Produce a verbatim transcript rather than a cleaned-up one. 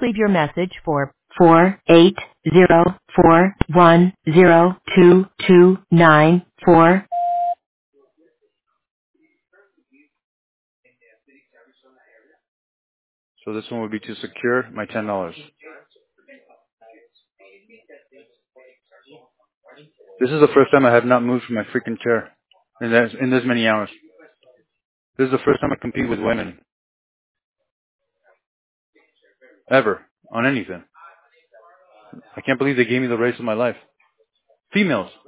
leave your message for four eight zero four one zero two two nine four. So this one would be to secure my ten dollars. This is the first time I have not moved from my freaking chair in this, in this many hours. This is the first time I compete with women. Ever. On anything. I can't believe they gave me the race of my life. Females.